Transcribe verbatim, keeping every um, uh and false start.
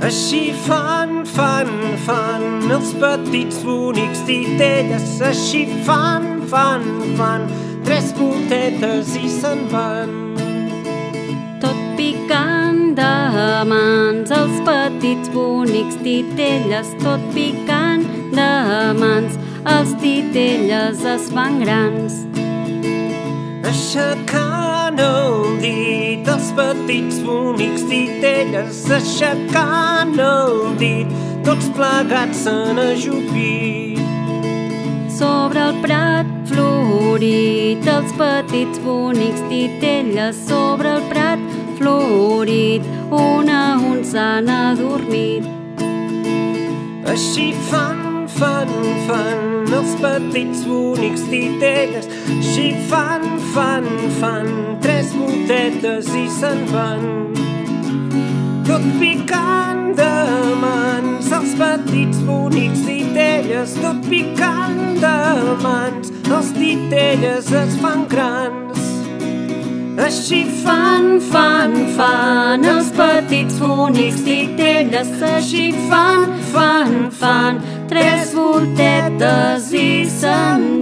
Així fan, fan, fan els petits bonics titelles. Així fan, fan, fan tres gotetes i se'n van. Tot picant de mans, els petits bonics titelles. Tot picant de mans, els titelles es fan grans. Aixecant el dit, els petits bonics titelles. Aixecant el dit, tots plegats s'han ajupit. Sobre el prat florit, els petits bonics titelles. Sobre el prat florit, un a un s'han adormit. Així fan, fan, fan els petits bonics titelles. Així fan, fan, fan tres gotetes i se'n van. Tot picant de mans, els petits bonics titelles. Tot picant de mans, els titelles es fan grans. Així fan, fan, fan els petits bonics titelles. Així fan, fan, fan tres gotetes i se'n